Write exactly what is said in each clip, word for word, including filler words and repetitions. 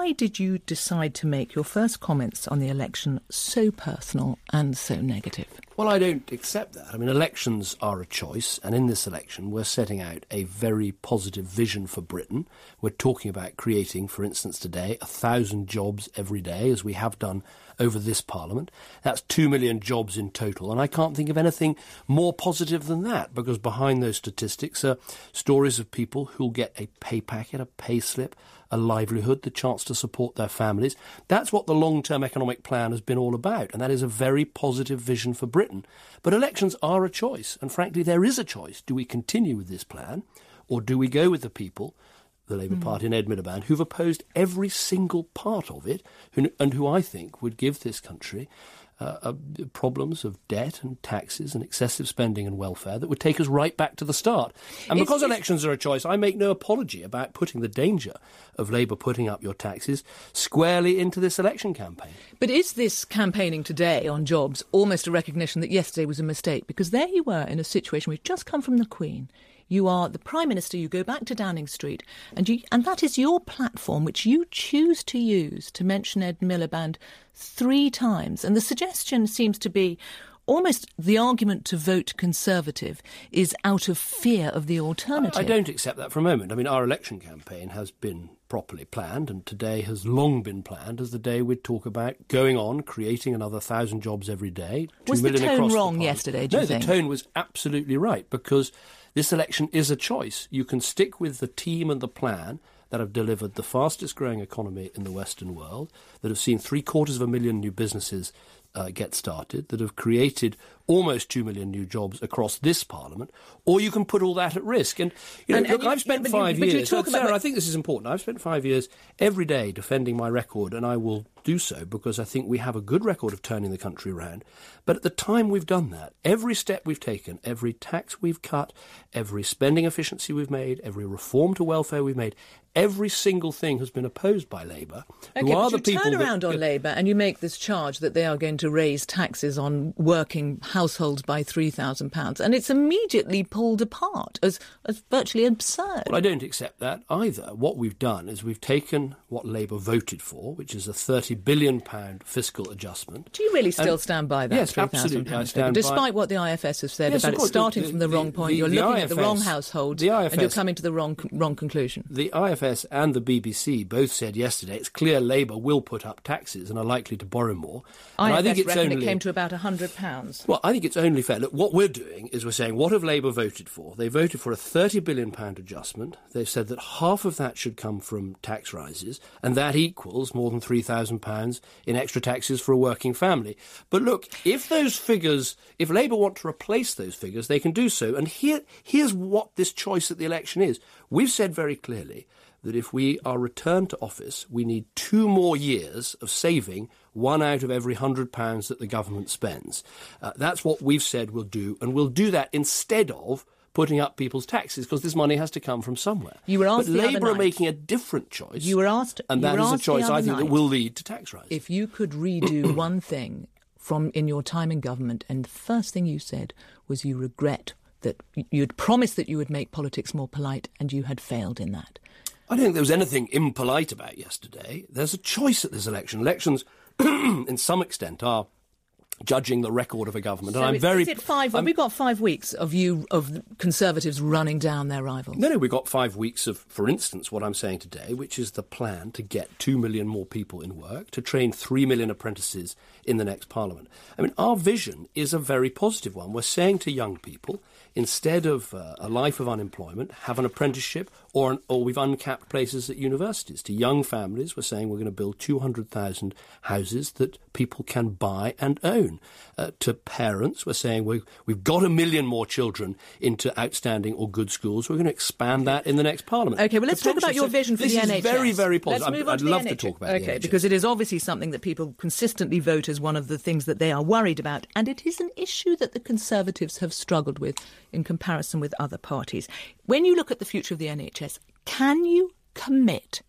why did you decide to make your first comments on the election so personal and so negative? Well, I don't accept that. I mean, elections are a choice, and in this election we're setting out a very positive vision for Britain. We're talking about creating, for instance, today, a thousand jobs every day, as we have done over this Parliament. That's two million jobs in total, and I can't think of anything more positive than that, because behind those statistics are stories of people who'll get a pay packet, a pay slip, a livelihood, the chance to support their families. That's what the long-term economic plan has been all about, and that is a very positive vision for Britain. But elections are a choice, and frankly there is a choice. Do we continue with this plan, or do we go with the people, the Labour mm. Party and Ed Miliband, who've opposed every single part of it, who, and who I think would give this country Uh, uh, problems of debt and taxes and excessive spending and welfare that would take us right back to the start. And is, because is, elections are a choice, I make no apology about putting the danger of Labour putting up your taxes squarely into this election campaign. But is this campaigning today on jobs almost a recognition that yesterday was a mistake? Because there you were in a situation, we've just come from the Queen. You are the Prime Minister, you go back to Downing Street, and you, and that is your platform, which you choose to use to mention Ed Miliband three times. And the suggestion seems to be almost the argument to vote Conservative is out of fear of the alternative. I, I don't accept that for a moment. I mean, our election campaign has been properly planned, and today has long been planned as the day we'd talk about going on, creating another thousand jobs every day. Was the tone wrong yesterday, do you think? No, the tone was absolutely right, because this election is a choice. You can stick with the team and the plan that have delivered the fastest growing economy in the Western world, that have seen three quarters of a million new businesses uh, get started, that have created almost two million new jobs across this Parliament, or you can put all that at risk. And, you know, and, look, and I've you, spent yeah, five you, years... But Sarah, about... I think this is important. I've spent five years every day defending my record, and I will do so because I think we have a good record of turning the country around. But at the time we've done that, every step we've taken, every tax we've cut, every spending efficiency we've made, every reform to welfare we've made, every single thing has been opposed by Labour. Okay, who are but the you people turn around that, on Labour and you make this charge that they are going to raise taxes on working households by three thousand pounds, and it's immediately pulled apart as, as virtually absurd. Well, I don't accept that either. What we've done is we've taken what Labour voted for, which is a thirty billion pounds fiscal adjustment. Do you really still and, stand by that? Yes, absolutely. I stand Despite by, what the I F S has said yes, about it starting the, from the, the wrong point, the, you're the looking I F S, at the wrong household, the I F S, and you're coming to the wrong wrong conclusion. The I F S and the B B C both said yesterday it's clear Labour will put up taxes and are likely to borrow more. And I F S I think it's reckon only, it came to about one hundred pounds. Well, I think it's only fair. Look, what we're doing is we're saying, what have Labour voted for? They voted for a thirty billion pounds adjustment. They've said that half of that should come from tax rises, and that equals more than three thousand pounds in extra taxes for a working family. But look, if those figures, if Labour want to replace those figures, they can do so. And here, here's what this choice at the election is. We've said very clearly that if we are returned to office, we need two more years of saving one out of every one hundred pounds that the government spends. Uh, that's what we've said we'll do, and we'll do that instead of putting up people's taxes, because this money has to come from somewhere. You were asked but the Labour other are night, making a different choice, you were asked, and that is a choice I think night, that will lead to tax rises. If you could redo one thing from in your time in government, and the first thing you said was you regret that you'd promised that you would make politics more polite, and you had failed in that. I don't think there was anything impolite about yesterday. There's a choice at this election. Elections, in some extent, are judging the record of a government. So and I'm is, very, is it five? I'm, Have we got five weeks of you of Conservatives running down their rivals? No, no, we've got five weeks of, for instance, what I'm saying today, which is the plan to get two million more people in work, to train three million apprentices in the next Parliament. I mean, our vision is a very positive one. We're saying to young people, instead of uh, a life of unemployment, have an apprenticeship, or, an, or we've uncapped places at universities. To young families, we're saying we're going to build two hundred thousand houses that people can buy and own. Uh, to parents, we're saying we, we've got a million more children into outstanding or good schools. We're going to expand that in the next Parliament. OK, well, let's talk about your vision for the N H S. This is very, very positive. Let's move on I'd to the love N H S. to talk about OK, the N H S. because it is obviously something that people consistently vote as one of the things that they are worried about, and it is an issue that the Conservatives have struggled with in comparison with other parties. When you look at the future of the N H S, can you commit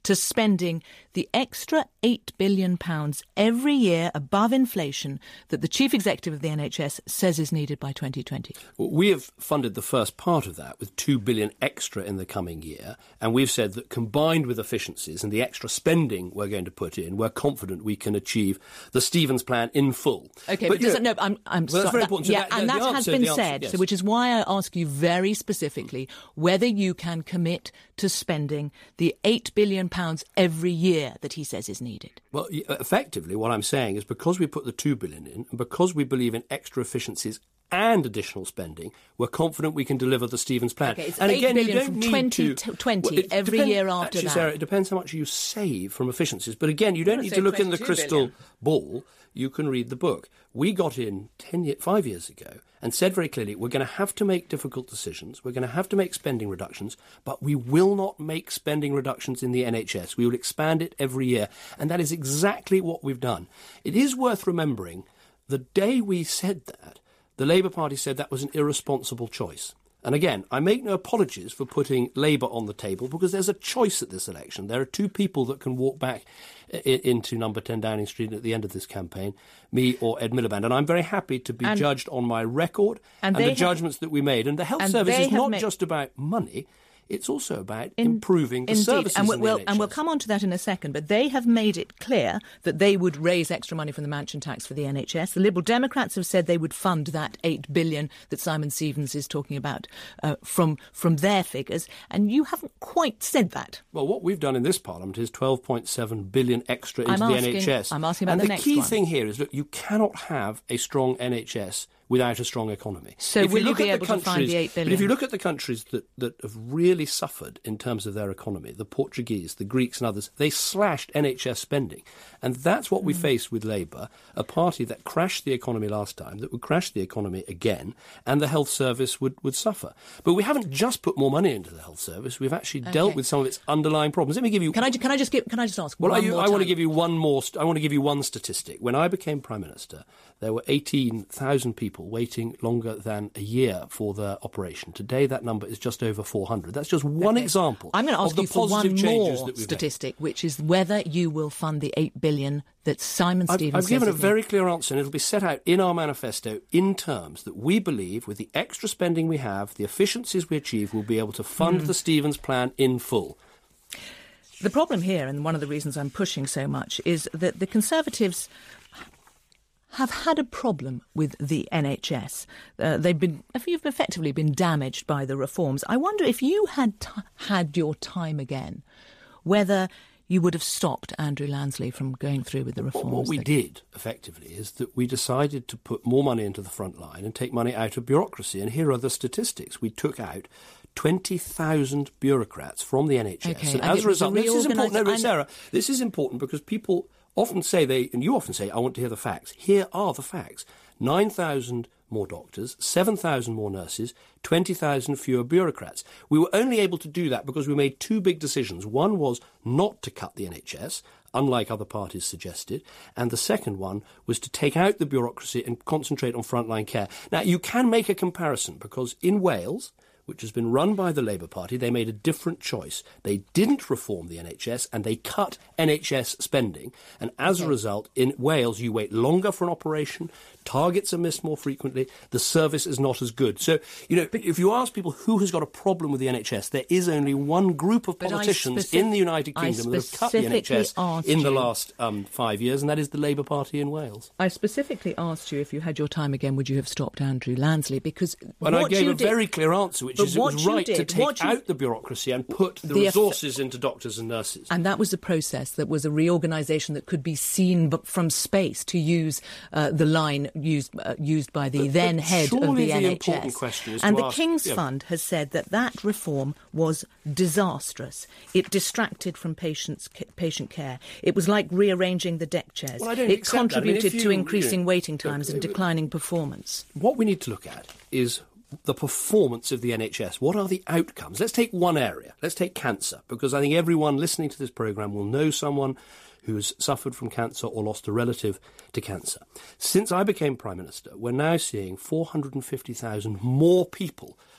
to spending the extra eight billion pounds every year above inflation that the Chief Executive of the N H S says is needed by twenty twenty? Well, we have funded the first part of that with two billion pounds extra in the coming year, and we've said that combined with efficiencies and the extra spending we're going to put in, we're confident we can achieve the Stevens plan in full. OK, but, but does it, no, I'm, I'm well, that's very important. So yeah, that, and the that answer, has been answer, said, yes. so which is why I ask you very specifically whether you can commit to spending the eight billion pounds every year that he says is needed. Well, effectively, what I'm saying is because we put the two billion pounds in, and because we believe in extra efficiencies and additional spending, we're confident we can deliver the Stevens plan. Okay, it's and eight again, billion you don't from need twenty to, twenty well, every depends, year after actually, that. Sarah, it depends how much you save from efficiencies. But again, you don't I'm need gonna to look in the say crystal billion. ball. You can read the book. We got in ten year, five years ago and said very clearly we're going to have to make difficult decisions. We're going to have to make spending reductions, but we will not make spending reductions in the N H S. We will expand it every year. And that is exactly what we've done. It is worth remembering the day we said that, the Labour Party said that was an irresponsible choice. And again, I make no apologies for putting Labour on the table because there's a choice at this election. There are two people that can walk back I- into number ten Downing Street at the end of this campaign, me or Ed Miliband. And I'm very happy to be and, judged on my record and, and the have, judgments that we made. And the health and service is not made, just about money. It's also about in, improving the indeed. services and we'll, in the we'll, N H S. And we'll come on to that in a second, but they have made it clear that they would raise extra money from the Mansion tax for the N H S. The Liberal Democrats have said they would fund that eight billion pounds that Simon Stevens is talking about uh, from, from their figures, and you haven't quite said that. Well, what we've done in this Parliament is twelve point seven billion pounds extra into I'm the asking, N H S. I'm asking about and the, the next key one. thing here is, look, you cannot have a strong N H S without a strong economy. So if will you, you be able to find the eight billion? But if you look at the countries that, that have really suffered in terms of their economy, the Portuguese, the Greeks and others, they slashed N H S spending. And that's what we mm. face with Labour, a party that crashed the economy last time, that would crash the economy again, and the health service would, would suffer. But we haven't just put more money into the health service, we've actually okay. dealt with some of its underlying problems. Let me give you... Can I, can I, just, give, can I just ask well, one you, more I time? want to give you one more... St- I want to give you one statistic. When I became Prime Minister, there were eighteen thousand people waiting longer than a year for their operation. Today, that number is just over four hundred. That's just one okay. example I'm going to ask of the you for positive one changes more that we've statistic, made. which is whether you will fund the eight billion pounds that Simon I've, Stevens I've says given a is very needed. clear answer, and it'll be set out in our manifesto in terms that we believe, with the extra spending we have, the efficiencies we achieve, we'll be able to fund mm. the Stevens plan in full. The problem here, and one of the reasons I'm pushing so much, is that the Conservatives have had a problem with the N H S. Uh, they've been, you've effectively been damaged by the reforms. I wonder if you had t- had your time again, whether you would have stopped Andrew Lansley from going through with the reforms. What, what we that... did, effectively, is that we decided to put more money into the front line and take money out of bureaucracy. And here are the statistics. We took out twenty thousand bureaucrats from the N H S. Okay, and, and as a result, this is important. No, but I'm... Sarah, this is important because people often say, they, and you often say, I want to hear the facts. Here are the facts. nine thousand more doctors, seven thousand more nurses, twenty thousand fewer bureaucrats. We were only able to do that because we made two big decisions. One was not to cut the N H S, unlike other parties suggested, and the second one was to take out the bureaucracy and concentrate on frontline care. Now, you can make a comparison because in Wales, which has been run by the Labour Party, they made a different choice. They didn't reform the N H S and they cut N H S spending. And as okay. a result, in Wales, you wait longer for an operation, targets are missed more frequently, the service is not as good. So, you know, if you ask people who has got a problem with the N H S, there is only one group of politicians specific- in the United Kingdom that have cut the N H S in the you, last um, five years, and that is the Labour Party in Wales. I specifically asked you if you had your time again, would you have stopped Andrew Lansley? Because and what I gave you a did, very clear answer, which is it was right did, to take you, out the bureaucracy and put the, the resources eff- into doctors and nurses. And that was a process that was a reorganisation that could be seen from space, to use uh, the line used uh, used by the but, then but head of the, the N H S. Important question is and to the ask, King's yeah. Fund has said that that reform was disastrous. It distracted from patients, patient care. It was like rearranging the deck chairs. Well, I don't it contributed I mean, you, to increasing you know, waiting times uh, and declining performance. What we need to look at is the performance of the N H S. What are the outcomes? Let's take one area. Let's take cancer, because I think everyone listening to this programme will know someone who's suffered from cancer or lost a relative to cancer. Since I became Prime Minister, we're now seeing four hundred fifty thousand more people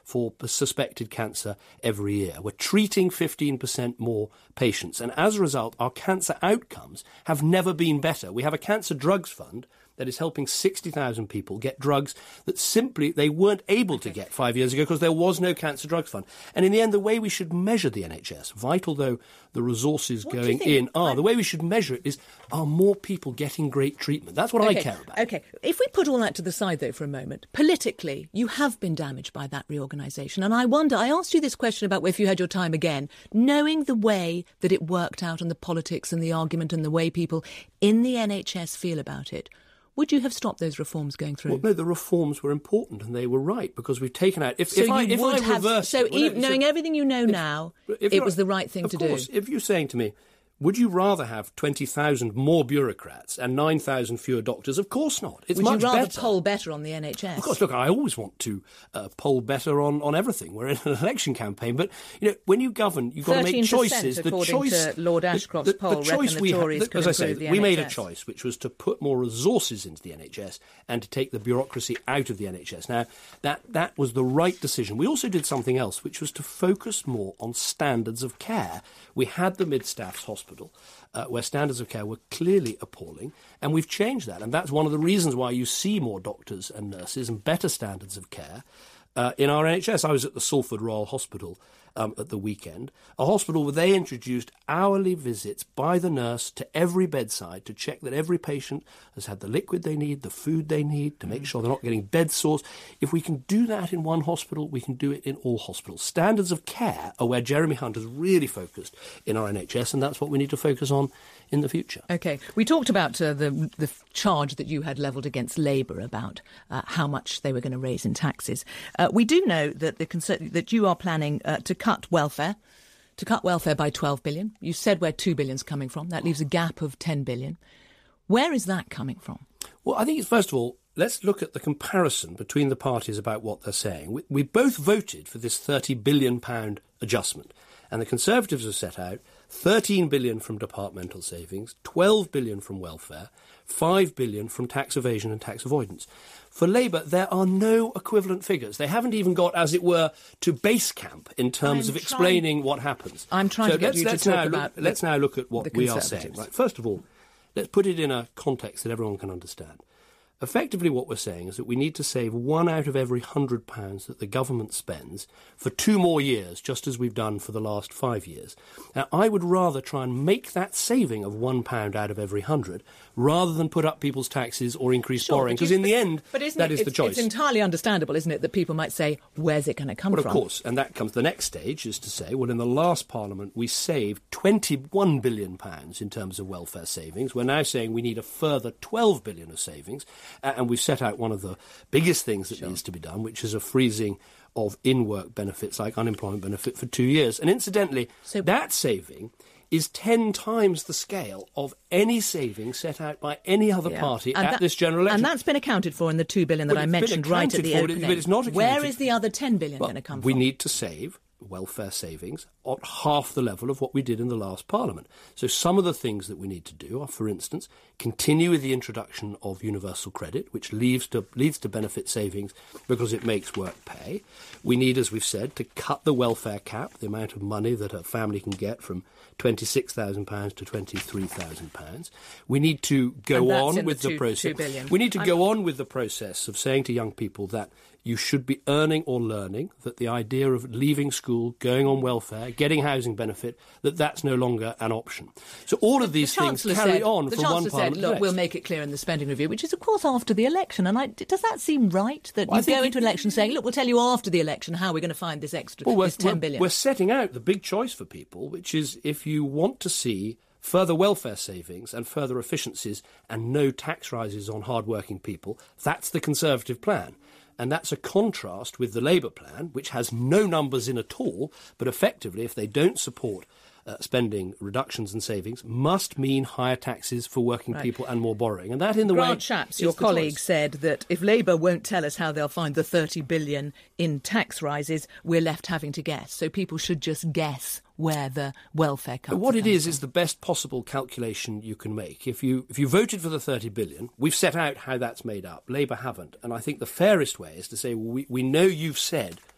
for suspected cancer every year. We're treating fifteen percent more patients. And as a result, our cancer outcomes have never been better. We have a cancer drugs fund that is helping sixty thousand people get drugs that simply they weren't able to get five years ago because there was no cancer drugs fund. And in the end, the way we should measure the N H S, vital though the resources what going in are, I'm... the way we should measure it is, are more people getting great treatment? That's what okay. I care about. OK. If we put all that to the side, though, for a moment, politically, you have been damaged by that reorganisation. And I wonder, I asked you this question about if you had your time again, knowing the way that it worked out and the politics and the argument and the way people in the N H S feel about it, would you have stopped those reforms going through? Well, no, the reforms were important and they were right because we've taken out... If, so if you I, if would I have, reverse So it, well, even, no, knowing so everything you know if, now, if it was the right thing of to course, do. If you're saying to me, would you rather have twenty thousand more bureaucrats and nine thousand fewer doctors? Of course not. It's would much you rather better. poll better on the N H S? Of course, look, I always want to uh, poll better on, on everything. We're in an election campaign. But, you know, when you govern, you've got to make choices. According the choice, to Lord Ashcroft's the, the, poll, the choice reckon we the Tories had, could as I say, the we N H S. made a choice, which was to put more resources into the N H S and to take the bureaucracy out of the N H S. Now, that, that was the right decision. We also did something else, which was to focus more on standards of care. We had the Mid-Staffs Hospital, uh, where standards of care were clearly appalling, and we've changed that. And that's one of the reasons why you see more doctors and nurses and better standards of care uh, in our N H S. I was at the Salford Royal Hospital um, at the weekend, a hospital where they introduced hourly visits by the nurse to every bedside to check that every patient has had the liquid they need, the food they need, to make sure they're not getting bed sores. If we can do that in one hospital, we can do it in all hospitals. Standards of care are where Jeremy Hunt has really focused in our N H S, and that's what we need to focus on in the future. OK. We talked about uh, the, the charge that you had levelled against Labour about uh, how much they were going to raise in taxes. Uh, we do know that, the conser- that you are planning uh, to cut welfare, to cut welfare by twelve billion. You said where two billion is coming from. That leaves a gap of ten billion. Where is that coming from? Well, I think it's, first of all, let's look at the comparison between the parties about what they're saying. We, we both voted for this thirty billion pounds adjustment, and the Conservatives have set out thirteen billion pounds from departmental savings, twelve billion pounds from welfare, five billion pounds from tax evasion and tax avoidance. For Labour, there are no equivalent figures. They haven't even got, as it were, to base camp in terms I'm of explaining trying, what happens. I'm trying so to get let's, you let's to talk now about look, Let's now look at what we are saying. Right, first of all, let's put it in a context that everyone can understand. Effectively, what we're saying is that we need to save one out of every hundred pounds that the government spends for two more years, just as we've done for the last five years. Now, I would rather try and make that saving of one pound out of every hundred rather than put up people's taxes or increase sure, borrowing, because in the end, but isn't that it, is the choice. It's entirely understandable, isn't it, that people might say, where's it going to come well, from? Of course, and that comes the next stage, is to say, well, in the last Parliament, we saved twenty-one billion pounds in terms of welfare savings. We're now saying we need a further twelve billion pounds of savings, and we've set out one of the biggest things that sure. needs to be done, which is a freezing of in-work benefits like unemployment benefit for two years. And incidentally, so, that saving is ten times the scale of any saving set out by any other yeah. party and at that, this general election. And that's been accounted for in the two billion pounds that well, I mentioned right at the for, opening. But it's not accounted Where is the other ten billion pounds well, going to come we from? We need to save welfare savings at half the level of what we did in the last Parliament. So some of the things that we need to do are, for instance, continue with the introduction of universal credit, which leads to, leads to benefit savings because it makes work pay. We need, as we've said, to cut the welfare cap, the amount of money that a family can get, from twenty-six thousand pounds to twenty-three thousand pounds. We need to go on with the, two, the process. We need to I'm... go on with the process of saying to young people that you should be earning or learning, that the idea of leaving school, going on welfare, getting housing benefit, that that's no longer an option. So all of these things carry said, on from one Parliament to the Chancellor said, look, we'll make it clear in the spending review, which is, of course, after the election. And I, does that seem right, that well, you go into an election saying, look, we'll tell you after the election how we're going to find this extra, well, this ten billion? We're setting out the big choice for people, which is if you want to see further welfare savings and further efficiencies and no tax rises on hard-working people, that's the Conservative plan. And that's a contrast with the Labour plan, which has no numbers in at all, but effectively, if they don't support uh, spending reductions and savings, must mean higher taxes for working right. people and more borrowing. And that, in the Grant way, Shapps, your colleague, choice. said that if Labour won't tell us how they'll find the thirty billion pounds in tax rises, we're left having to guess. So people should just guess where the welfare cuts What it is from. is the best possible calculation you can make. If you if you voted for the thirty billion pounds, we've set out how that's made up. Labour haven't. And I think the fairest way is to say, well, we, we know you've said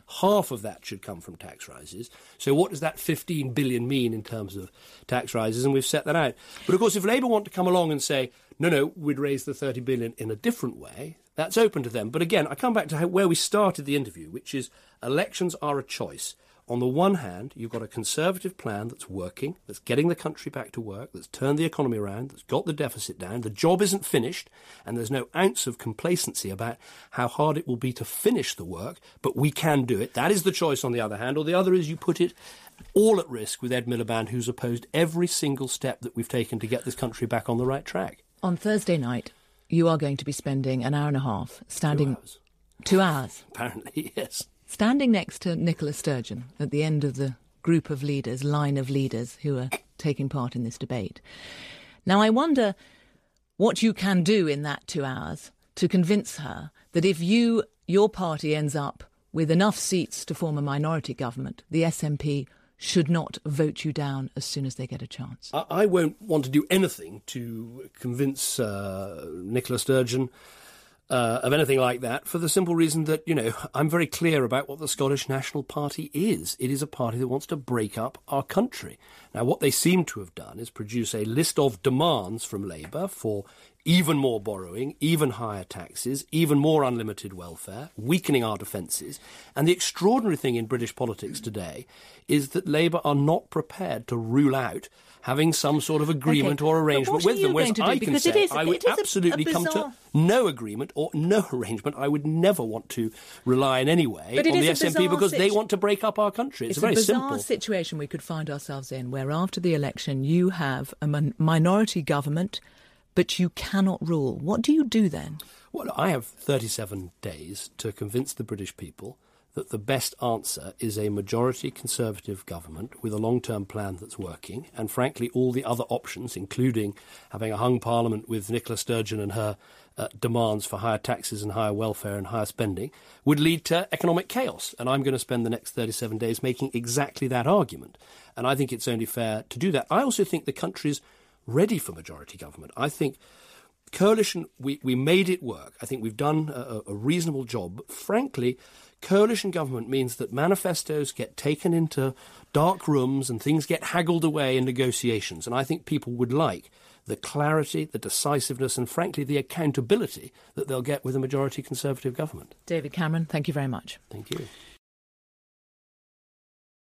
Half of that should come from tax rises. So what does that fifteen billion mean in terms of tax rises? And we've set that out. But of course, if Labour want to come along and say, no, no, we'd raise the thirty billion in a different way, that's open to them. But again, I come back to how, where we started the interview, which is elections are a choice. On the one hand, you've got a Conservative plan that's working, that's getting the country back to work, that's turned the economy around, that's got the deficit down. The job isn't finished, and there's no ounce of complacency about how hard it will be to finish the work, but we can do it. That is the choice on the other hand. Or the other is you put it all at risk with Ed Miliband, who's opposed every single step that we've taken to get this country back on the right track. On Thursday night, you are going to be spending an hour and a half standing... Two hours. Two hours? Apparently, yes. Standing next to Nicola Sturgeon at the end of the group of leaders, line of leaders who are taking part in this debate. Now, I wonder what you can do in that two hours to convince her that if you, your party ends up with enough seats to form a minority government, the S N P should not vote you down as soon as they get a chance. I, I won't want to do anything to convince uh, Nicola Sturgeon Uh, of anything like that, for the simple reason that, you know, I'm very clear about what the Scottish National Party is. It is a party that wants to break up our country. Now, what they seem to have done is produce a list of demands from Labour for even more borrowing, even higher taxes, even more unlimited welfare, weakening our defences. And the extraordinary thing in British politics today is that Labour are not prepared to rule out having some sort of agreement okay. or arrangement with them. Whereas I can because say is, I would absolutely come to no agreement or no arrangement. I would never want to rely in any way on the S N P because they want to break up our country. It's, it's a very a bizarre simple situation we could find ourselves in, where after the election you have a min- minority government, but you cannot rule. What do you do then? Well, I have thirty-seven days to convince the British people that the best answer is a majority Conservative government with a long-term plan that's working, and frankly all the other options, including having a hung parliament with Nicola Sturgeon and her uh, demands for higher taxes and higher welfare and higher spending, would lead to economic chaos. And I'm going to spend the next thirty-seven days making exactly that argument. And I think it's only fair to do that. I also think the country's ready for majority government. I think coalition, we, we made it work. I think we've done a, a reasonable job. But frankly, coalition government means that manifestos get taken into dark rooms and things get haggled away in negotiations. And I think people would like the clarity, the decisiveness and, frankly, the accountability that they'll get with a majority Conservative government. David Cameron, thank you very much. Thank you.